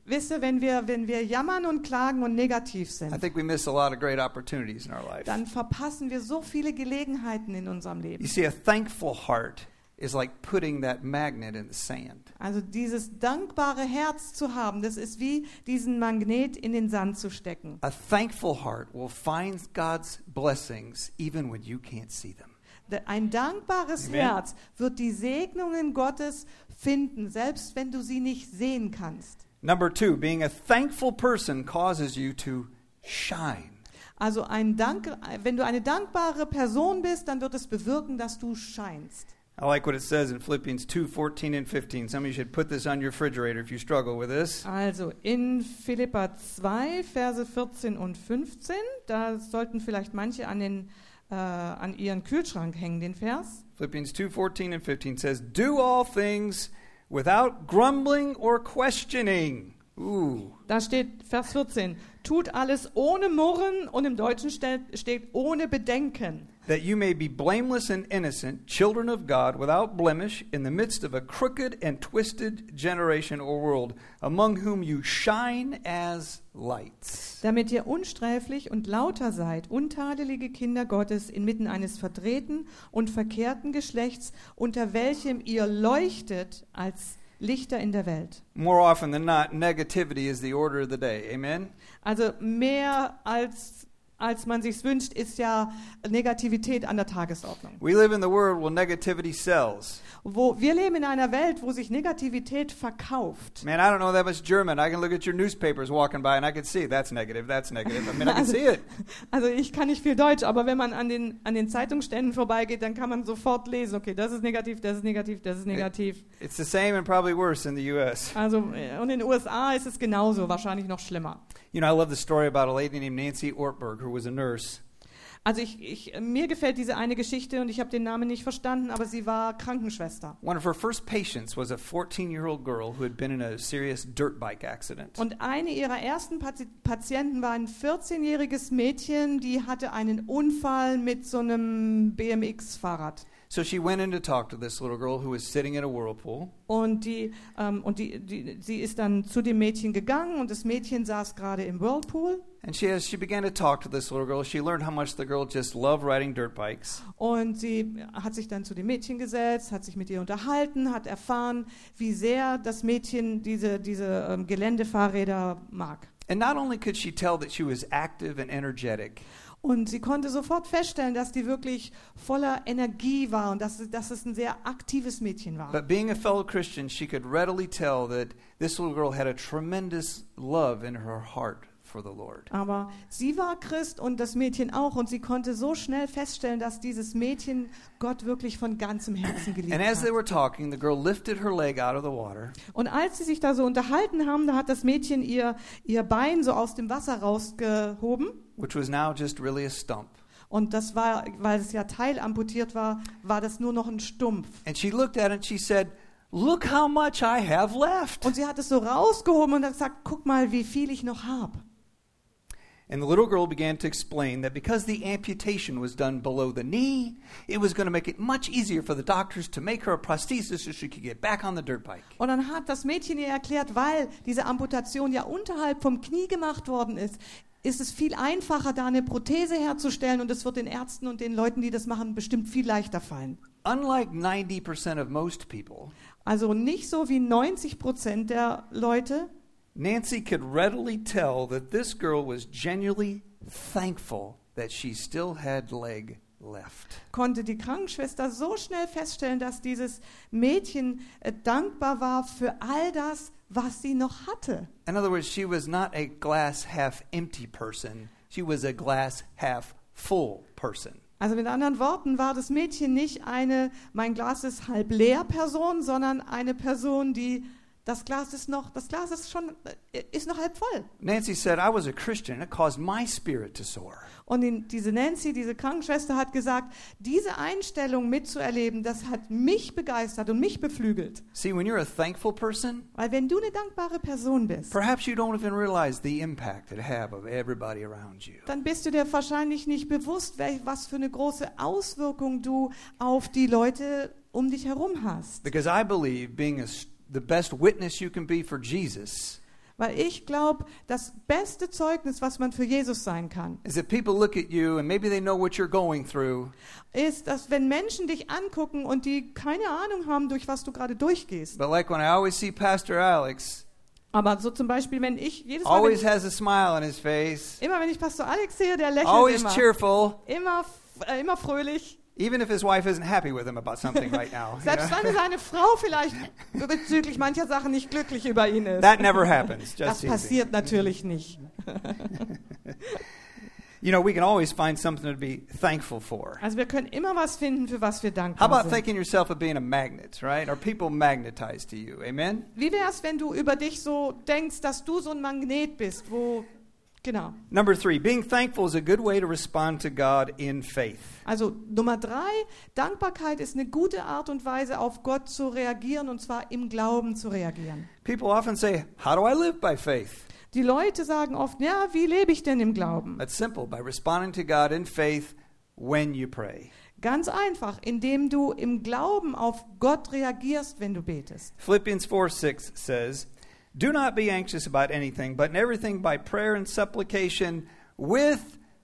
wisst ihr, wenn wir jammern und klagen und negativ I sind, think we miss a lot of great opportunities in our life. dann verpassen wir so viele Gelegenheiten in unserem You Leben. see, a thankful heart is like putting that magnet in the sand. Also dieses dankbare Herz zu haben, das ist wie diesen Magnet in den Sand zu stecken. A thankful heart will find God's blessings even when you can't see them. Ein dankbares Amen. Herz wird die Segnungen Gottes finden, selbst wenn du sie nicht sehen kannst. Number 2, being a thankful person causes you to shine. Also wenn du eine dankbare Person bist, dann wird es bewirken, dass du scheinst. I like what it says in Philippians 2:14 and 15. Some of you should put this on your refrigerator if you struggle with this. Also in Philipper 2, Verse 14 und 15, da sollten vielleicht manche an ihren Kühlschrank hängen, den Vers. Philippians 2:14 and 15 says, "Do all things without grumbling or questioning." Ooh. Da steht Vers 14, tut alles ohne Murren und im Deutschen steht ohne Bedenken. That you may be blameless and innocent, children of God, without blemish, in the midst of a crooked and twisted generation or world, among whom you shine as lights. Damit ihr unsträflich und lauter seid, untadelige Kinder Gottes, inmitten eines verdrehten und verkehrten Geschlechts, unter welchem ihr leuchtet als Lichter in der Welt. More often than not, negativity is the order of the day. Amen? Also mehr als man sich wünscht, ist ja Negativität an der Tagesordnung. We live in the world where negativity sells. Wir leben in einer Welt, wo sich Negativität verkauft. Man, I don't know that much German. I can look at your newspapers walking by and I can see that's negative, that's negative. I mean, I can see it. Also ich kann nicht viel Deutsch, aber wenn man an den Zeitungsständen vorbeigeht, dann kann man sofort lesen, okay, das ist negativ, das ist negativ, das ist negativ. It's the same and probably worse in the U.S. Also und in den USA ist es genauso, wahrscheinlich noch schlimmer. You know, I love the story about a lady named Nancy Ortberg, who was a nurse. Also mir gefällt diese eine Geschichte und ich habe den Namen nicht verstanden, aber sie war Krankenschwester. One of her first patients was a 14-year-old girl who had been in a serious dirt bike accident. Und eine ihrer ersten Patienten war ein 14-jähriges Mädchen, die hatte einen Unfall mit so einem BMX-Fahrrad. So she went in to talk to this little girl who was sitting in a whirlpool. Und sie ist dann zu dem Mädchen gegangen und das Mädchen saß gerade im Whirlpool. And as she began to talk to this little girl, she learned how much the girl just loved riding dirt bikes. Und sie hat sich dann zu dem Mädchen gesetzt, hat sich mit ihr unterhalten, hat erfahren, wie sehr das Mädchen diese Geländefahrräder mag. And not only could she tell that she was active and energetic, Und sie konnte sofort feststellen, dass die wirklich voller Energie war und dass es ein sehr aktives Mädchen war. but being a fellow Christian, she could readily tell that this little girl had a tremendous love in her heart for the Lord. Aber sie war Christ und das Mädchen auch und sie konnte so schnell feststellen, dass dieses Mädchen Gott wirklich von ganzem Herzen geliebt And as they hat. were talking, the girl lifted her leg out of the water, Und als sie sich da so unterhalten haben, da hat das Mädchen ihr Bein so aus dem Wasser rausgehoben. which was now just really a stump. Und das war, weil es ja teilamputiert war das nur noch ein Stumpf. And she looked at it and she said, "Look how much I have left." Und sie hat es so rausgehoben und hat gesagt, guck mal, wie viel ich noch habe. And the little girl began to explain that because the amputation was done below the knee, it was going to make it much easier for the doctors to make her a prosthesis so she could get back on the dirt bike. Und dann hat das Mädchen ihr erklärt, weil diese Amputation ja unterhalb vom Knie gemacht worden ist es viel einfacher, da eine Prothese herzustellen und es wird den Ärzten und den Leuten, die das machen, bestimmt viel leichter fallen. Unlike 90% of most people, Also nicht so wie 90% der Leute. Nancy could readily tell that this girl was genuinely thankful that she still had leg left. Konnte die Krankenschwester so schnell feststellen, dass dieses Mädchen dankbar war für all das, was sie noch hatte. In other words, she was not a glass half empty person. She was a glass half full person. Also mit anderen Worten war das Mädchen nicht eine mein Glas ist halb leer Person, sondern eine Person, die das Glas ist noch halb voll. Nancy said, "I was a Christian. It caused my spirit to soar." Und diese Nancy, diese Krankenschwester, hat gesagt, diese Einstellung mitzuerleben, das hat mich begeistert und mich beflügelt. See, when you're a thankful person, Weil wenn du eine dankbare Person bist, perhaps you don't even realize the impact it have of everybody around you. dann bist du dir wahrscheinlich nicht bewusst, was für eine große Auswirkung du auf die Leute um dich herum hast. Because I believe being the best witness you can be for Jesus Weil ich glaube, das beste Zeugnis, was man für Jesus sein kann, is that people look at you and maybe they know what you're going through, ist, dass wenn Menschen dich angucken und die keine Ahnung haben, durch was du gerade durchgehst. but like when I always see Pastor Alex, Aber so zum Beispiel, wenn ich jedes Mal, always has a smile on his face, immer wenn ich Pastor Alex sehe, der lächelt always cheerful, immer fröhlich. even if his wife isn't happy with him about something right now. you Selbst know? wenn seine Frau vielleicht bezüglich mancher Sachen nicht glücklich über ihn ist. That never happens. Das Just teasing. passiert natürlich nicht. You know, we can always find something to be thankful for. Also wir können immer was finden, für was wir How dankbar about sind. thinking yourself of being a magnet, right? Are people magnetized to you? Amen? Wie wäre es, wenn du über dich so denkst, dass du so ein Magnet bist, wo genau. Number 3, being thankful is a good way to respond to God in faith. Also Nummer 3, Dankbarkeit ist eine gute Art und Weise, auf Gott zu reagieren, und zwar im Glauben zu reagieren. People often say, how do I live by faith? Die Leute sagen oft, ja, wie lebe ich denn im Glauben? That's simple, by responding to God in faith when you pray. Ganz einfach, indem du im Glauben auf Gott reagierst, wenn du betest. Philippians 4:6 says, do not be anxious about anything, but in everything by prayer and supplication with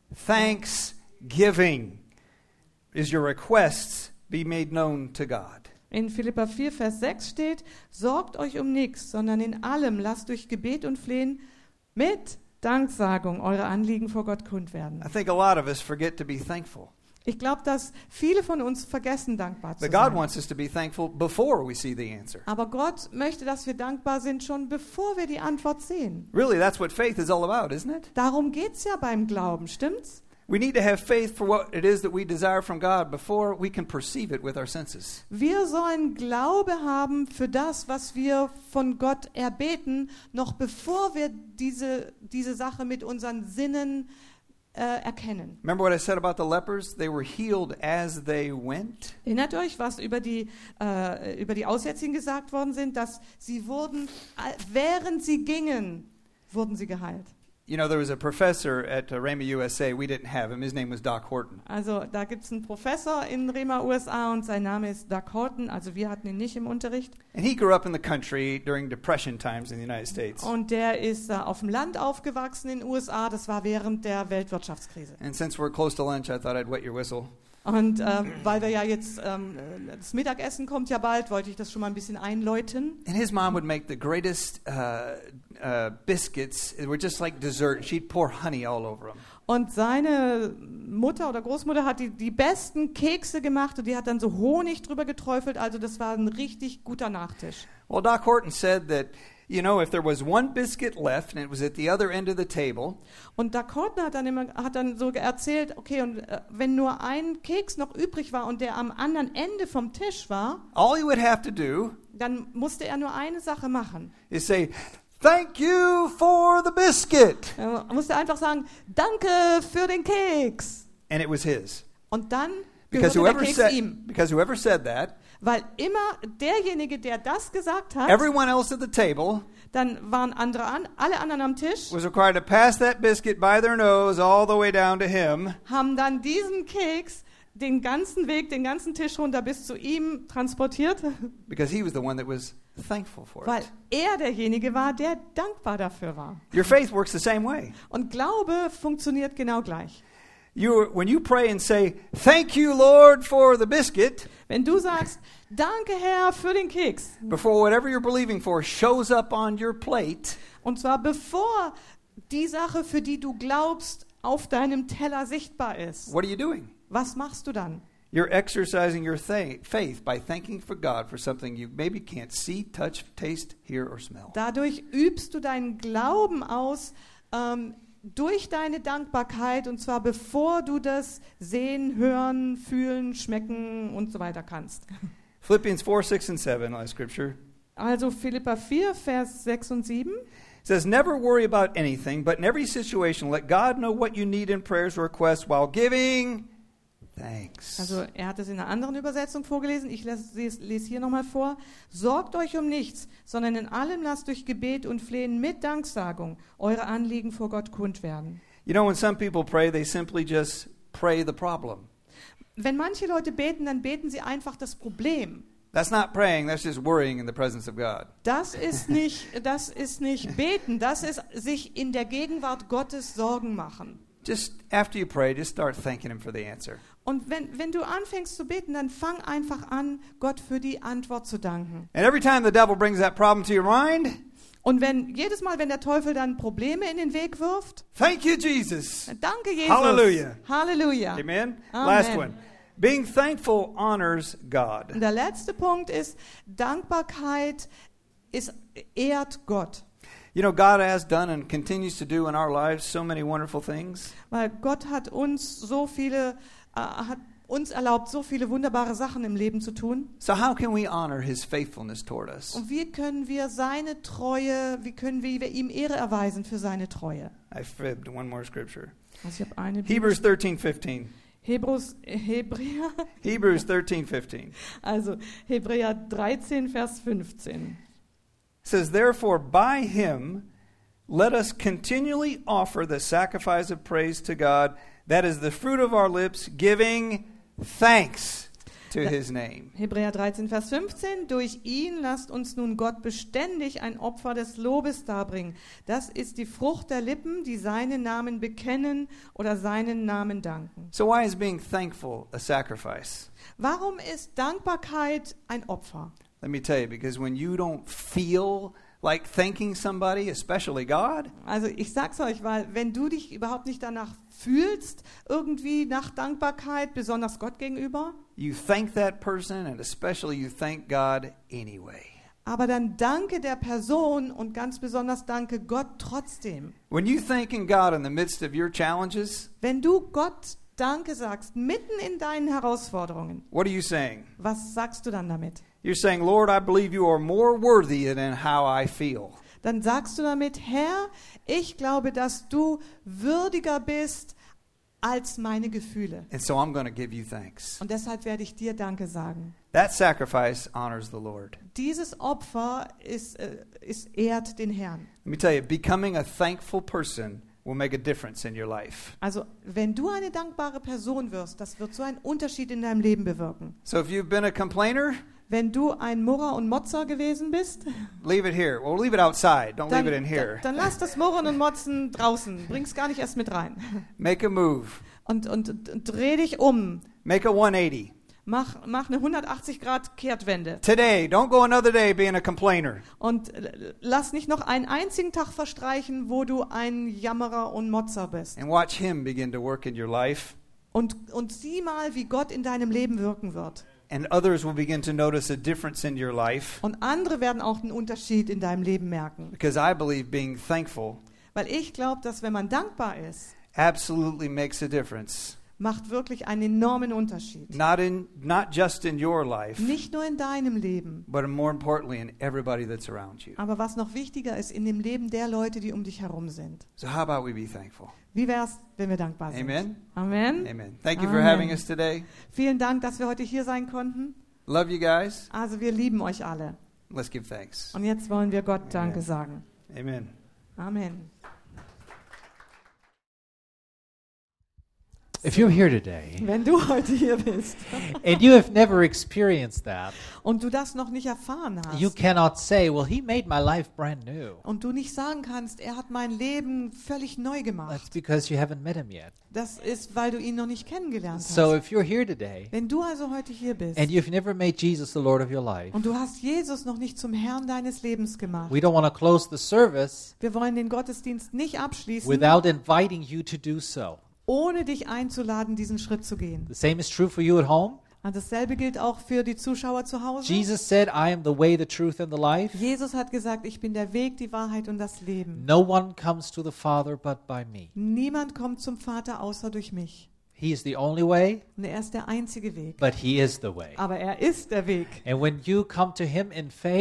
thanksgiving is your requests be made known to God. In Philipper 4, Vers 6 steht, sorgt euch um nichts, sondern in allem lasst durch Gebet und Flehen mit Danksagung eure Anliegen vor Gott kund werden. I think a lot of us forget to be thankful. Ich glaube, dass viele von uns vergessen, dankbar zu But God sein. wants us to be thankful before we see the answer. Aber Gott möchte, dass wir dankbar sind, schon bevor wir die Antwort sehen. Really, that's what faith is all about, isn't it? Darum geht es ja beim Glauben, stimmt's? We need to have faith for what it is that we desire from God before we can perceive it with our senses. Wir sollen Glaube haben für das, was wir von Gott erbeten, noch bevor wir diese Sache mit unseren Sinnen erkennen. Remember what I said about the lepers? They were healed as they went. Erinnert euch, was über die Aussätzigen gesagt worden sind, dass sie wurden, während sie gingen, wurden sie geheilt. You know, there was a professor at Rhema USA. We didn't have him. His name was Doc Horton. Also da gibt es einen Professor in Rhema USA und sein Name ist Doc Horton. Also wir hatten ihn nicht im Unterricht. And he grew up in the country during Depression times in the United States. Und der ist auf dem Land aufgewachsen in den USA. Das war während der Weltwirtschaftskrise. And since we're close to lunch, I thought I'd wet your whistle. Und weil wir ja jetzt, das Mittagessen kommt ja bald, wollte ich das schon mal ein bisschen einläuten. And his mom would make the greatest biscuits. They were just like dessert. She'd pour honey all over them. Und seine Mutter oder Großmutter hat die besten Kekse gemacht und die hat dann so Honig drüber geträufelt. Also das war ein richtig guter Nachtisch. Well, Doc Horton said that, you know, if there was one biscuit left and it was at the other end of the table, Und Doc Horton hat dann so erzählt, okay, und wenn nur ein Keks noch übrig war und der am anderen Ende vom Tisch war, all he would have to do dann musste er nur eine Sache machen. is say, thank you for the biscuit. Er musste einfach sagen, danke für den Keks. And it was his. Und dann Because gehörte der Keks ihm. whoever said that, Weil immer derjenige, der das gesagt hat, everyone else at the table dann waren alle anderen am Tisch, was required to pass that biscuit by their nose all the way down to him. haben dann diesen Keks den ganzen Weg, den ganzen Tisch runter bis zu ihm transportiert, Because he was the one that was thankful for weil it. er derjenige war, der dankbar dafür war. Your faith works the same way. Und Glaube funktioniert genau gleich. When you pray and say, thank you, Lord, for the biscuit, Wenn du sagst, danke Herr für den Keks, before whatever you're believing for shows up on your plate, und zwar bevor die Sache, für die du glaubst, auf deinem Teller sichtbar ist, what are you doing? was machst du dann? You're exercising your faith by thanking for God for something you maybe can't see, touch, taste, hear, or smell. Dadurch übst du deinen Glauben aus, durch deine Dankbarkeit, und zwar bevor du das sehen, hören, fühlen, schmecken und so weiter kannst. Philippians 4, 6, and 7, last scripture. Also Philipper 4, Vers 6 und 7. Says, never worry about anything, but in every situation let God know what you need in prayers or requests while giving thanks. Also er hat es in einer anderen Übersetzung vorgelesen. Ich lese hier nochmal vor. Sorgt euch um nichts, sondern in allem lasst durch Gebet und Flehen mit Danksagung eure Anliegen vor Gott kund werden. You know, when some people pray, they simply just pray the problem. Wenn manche Leute beten, dann beten sie einfach das Problem. That's not praying, that's just worrying in the presence of God. Das ist nicht beten, das ist sich in der Gegenwart Gottes Sorgen machen. Just after you pray, just start thanking Him for the answer. Und wenn du anfängst zu beten, dann fang einfach an, Gott für die Antwort zu danken. And every time the devil brings that problem to your mind, Und jedes Mal, wenn der Teufel dann Probleme in den Weg wirft, thank you, Jesus. danke Jesus. Halleluja. Halleluja. Amen? Amen. Last one. Being thankful honors God. Und der letzte Punkt ist, Dankbarkeit ehrt Gott. You know, God has done and continues to do in our lives so many wonderful things. Weil Gott hat uns erlaubt, so viele wunderbare Sachen im Leben zu tun. So how can we honor His faithfulness toward us? Und wie können wir ihm Ehre erweisen für seine Treue? I fibbed one more scripture. Also ich habe eine Hebrews 13:15. Hebräer, Hebrews 13:15. also Hebräer 13, Vers 15. It says, therefore, by Him, let us continually offer the sacrifice of praise to God, that is the fruit of our lips, giving thanks to His name. Hebräer 13, Vers 15. Durch ihn lasst uns nun Gott beständig ein Opfer des Lobes darbringen. Das ist die Frucht der Lippen, die seinen Namen bekennen oder seinen Namen danken. So why is being thankful a sacrifice? Warum ist Dankbarkeit ein Opfer? Let me tell you, because when you don't feel like thanking somebody, especially God, Also ich sag's euch, weil wenn du dich überhaupt nicht danach fühlst, irgendwie nach Dankbarkeit, besonders Gott gegenüber, you thank that person and especially you thank God anyway. aber dann danke der Person und ganz besonders danke Gott trotzdem. When you thanking God in the midst of your challenges, Wenn du Gott Danke sagst, mitten in deinen Herausforderungen, what are you saying? was sagst du dann damit? You're saying, Lord, I believe you are more worthy than how I feel. Dann sagst du damit, Herr, ich glaube, dass du würdiger bist als meine Gefühle. And so I'm going to give you thanks. Und deshalb werde ich dir Danke sagen. That sacrifice honors the Lord. Dieses Opfer ehrt den Herrn. Let me tell you, becoming a thankful person will make a difference in your life. Also, wenn du eine dankbare Person wirst, das wird so einen Unterschied in deinem Leben bewirken. So if you've been a complainer, Wenn du ein Murrer und Motzer gewesen bist, leave it here. Well, leave it outside. Don't leave it in here. dann lass das Murren und Motzen draußen. Bring's gar nicht erst mit rein. Make a move. Und dreh dich um. Make a 180. Mach eine 180-Grad-Kehrtwende. Today, don't go another day being a complainer. Und lass nicht noch einen einzigen Tag verstreichen, wo du ein Jammerer und Motzer bist. And watch Him begin to work in your life. Und sieh mal, wie Gott in deinem Leben wirken wird. And others will begin to notice a difference in your life. Und andere werden auch einen Unterschied in deinem Leben merken. Because I believe being thankful Weil ich glaube, dass wenn man dankbar ist, absolutely makes a difference. macht wirklich einen enormen Unterschied. Not just in your life, Nicht nur in deinem Leben, but more importantly in everybody that's around you. aber was noch wichtiger ist, in dem Leben der Leute, die um dich herum sind. So how about we be thankful? Wie wär's, wenn wir dankbar sind? Amen. Amen. Amen. Thank you for Amen. having us today. Vielen Dank, dass wir heute hier sein konnten. Love you guys. Also wir lieben euch alle. Let's give thanks. Und jetzt wollen wir Gott Danke Amen. sagen. Amen. Amen. If you're here today Wenn du heute hier bist and you have never experienced that, und du das noch nicht erfahren you hast cannot say, well, He made my life brand new. und du nicht sagen kannst, er hat mein Leben völlig neu That's gemacht, because you haven't met Him yet. das ist, weil du ihn noch nicht kennengelernt So hast. if you're here today Wenn du also heute hier bist and you've never made Jesus the Lord of your life, und du hast Jesus noch nicht zum Herrn deines Lebens gemacht, we don't want to close the service wir wollen den Gottesdienst nicht abschließen, without inviting you to do so. ohne dich einzuladen, diesen Schritt zu gehen. The same is true for you at home. Und dasselbe gilt auch für die Zuschauer zu Hause. Jesus said, I am the way, the truth, and the life. Jesus hat gesagt, ich bin der Weg, die Wahrheit und das Leben. No one comes to the Father but by me. Niemand kommt zum Vater außer durch mich. He is the only way, Und er ist der einzige Weg. but He is the way. Aber er ist der Weg. And when you come to Him in faith,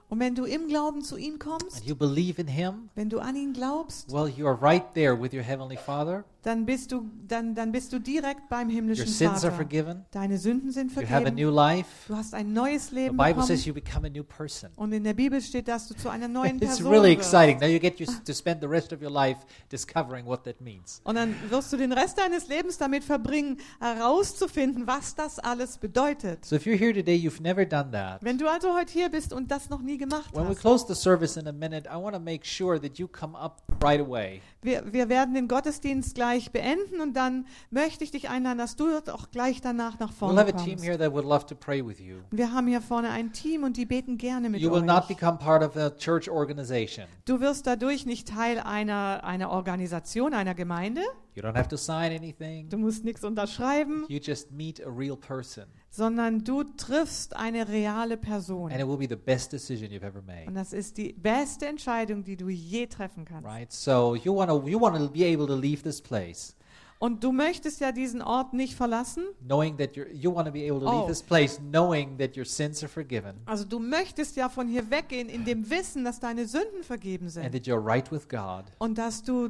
Und wenn du im Glauben zu ihm kommst, and you believe in Him, wenn du an ihn glaubst, well, you are right there with your Heavenly Father. dann bist du direkt beim Your himmlischen sins are Vater. forgiven. Deine Sünden sind You have a vergeben. new life. Du hast ein neues The Leben Bible says bekommen. you become a new person. Und in der Bibel steht, dass du zu einer neuen It's Person really wirst. exciting. Now you get to spend the rest of your life discovering what that means. Und dann wirst du den Rest deines Lebens damit verbringen, herauszufinden, was das alles bedeutet. So if you're here today, you've never done that. Wenn du also heute hier bist und das noch nie gemacht When we hast, close the service in a minute, I want to make sure that you come up right away. wir werden den Gottesdienst gleich beenden und dann möchte ich dich einladen, dass du auch gleich danach nach We'll vorne have a team kommst. here that would love to pray with you. Wir haben hier vorne ein Team und die beten gerne mit You will not euch. become part of a church organization. Du wirst dadurch nicht Teil einer Organisation, einer Gemeinde. You don't have to sign anything. Du musst nichts unterschreiben, You just meet a real person. sondern du triffst eine reale Person. And it will be the best decision you've ever made. Und das ist die beste Entscheidung, die du je treffen kannst. Right? So you want to be able to leave this place Und du möchtest ja diesen Ort nicht verlassen. knowing that you want to be able to leave Oh. this place knowing that your sins are forgiven Also du möchtest ja von hier weggehen in dem Wissen, dass deine Sünden vergeben and sind. that you're right with God. Und dass du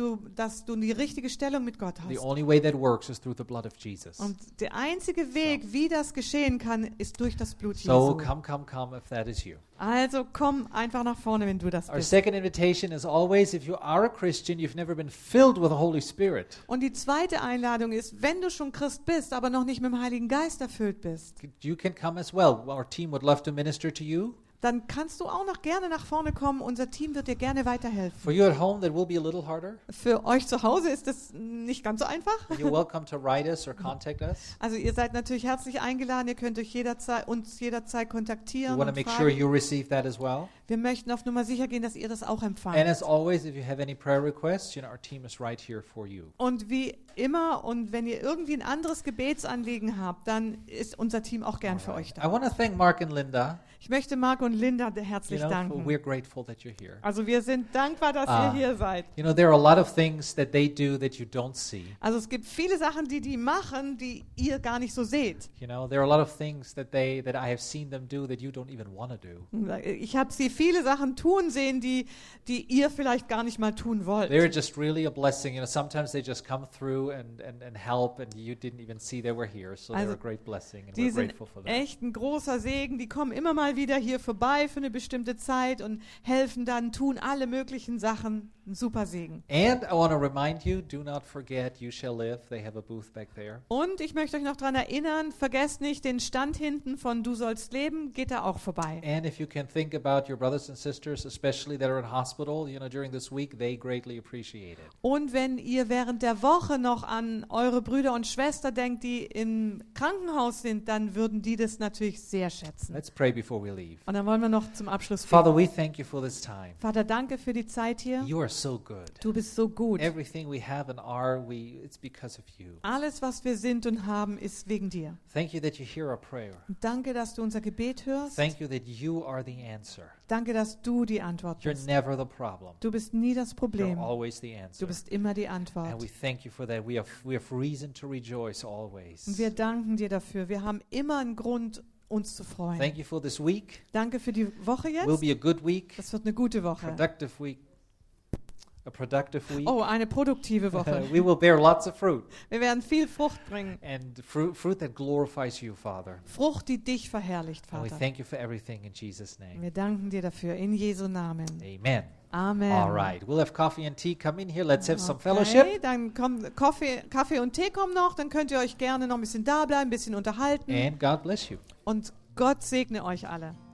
die richtige Stellung mit Gott The hast. only way that works is through the blood of Jesus. Und der einzige Weg, wie das geschehen kann, ist durch das Blut So Jesu. come if that is you. Also komm einfach nach vorne, wenn du das Our bist. second invitation is always, if you are a Christian, you've never been filled with the Holy Spirit. Und die zweite Einladung ist, wenn du schon Christ bist, aber noch nicht mit dem Heiligen Geist erfüllt bist, You can come as well. Our team would love to minister to you. dann kannst du auch noch gerne nach vorne kommen. Unser Team wird dir gerne weiterhelfen. For you at home, that will be a little harder. Für euch zu Hause ist es nicht ganz so einfach. You're welcome to write us or contact us. Also ihr seid natürlich herzlich eingeladen. Ihr könnt uns jederzeit We kontaktieren want to und make sure fragen. you receive that as well. Wir möchten auf Nummer sicher gehen, dass ihr das auch And empfangt. as always, if you have any prayer requests, our team is right here for you. Und wie immer, und wenn ihr irgendwie ein anderes Gebetsanliegen habt, dann ist unser Team auch gern für euch I da. want to thank Mark and Linda. Ich möchte Marc und Linda herzlich danken. We're grateful that you're here. Also wir sind dankbar, dass Ah. ihr hier seid. There are a lot of things that they do that you don't see. Also es gibt viele Sachen, die machen, die ihr gar nicht so seht. There are a lot of things that I have seen them do that you don't even want to do. Ich habe sie viele Sachen tun sehen, die ihr vielleicht gar nicht mal tun wollt. They're just really a blessing. Sometimes they just come through and help, and you didn't even see they were here. So they're Also, a great blessing, and Die we're sind grateful for that. echt ein großer Segen. Die kommen immer mal wieder hier vorbei für eine bestimmte Zeit und helfen dann, tun alle möglichen Sachen. Ein super Segen. And I want to remind you, do not forget, You Shall Live. They have a booth back there. Und ich möchte euch noch daran erinnern, vergesst nicht den Stand hinten von Du sollst leben, geht da auch vorbei. And if you can think about your brothers and sisters, especially that are in hospital, during this week, they greatly appreciate it. Und wenn ihr während der Woche noch an eure Brüder und Schwestern denkt, die im Krankenhaus sind, dann würden die das natürlich sehr schätzen. Let's pray before we leave. Und dann wollen wir noch zum Abschluss Father, beten. we thank you for this time. Vater, danke für die Zeit hier. You are so good. Du bist so gut. Everything we have and are, it's because of you. Alles, was wir sind und haben, ist wegen dir. Thank you that you hear our prayer. Und danke, dass du unser Gebet hörst. Thank you that you are the answer. Danke, dass du die Antwort You're bist. never the problem. Du bist nie das You're Problem. always the answer. Du bist immer die And Antwort. we thank you for that. We have reason to rejoice always. Und wir danken dir dafür. Wir haben immer einen Grund, uns zu freuen. Thank you for this week. Danke für die Woche Will jetzt. be a good week, Das wird eine gute Woche. productive week, a productive week. Oh, eine produktive Woche. We will bear lots of fruit, Wir werden viel Frucht bringen. and fruit that glorifies you, Father. Frucht, die dich verherrlicht, And we Vater. thank you for everything in Jesus' name. Wir danken dir dafür in Jesu Namen. Amen. Amen. All right. We'll have coffee and tea. Come in here. Let's have some Okay, fellowship. dann kommt Kaffee und Tee kommen noch. Dann könnt ihr euch gerne noch ein bisschen da bleiben, ein bisschen unterhalten. And God bless you. Und Gott segne euch alle.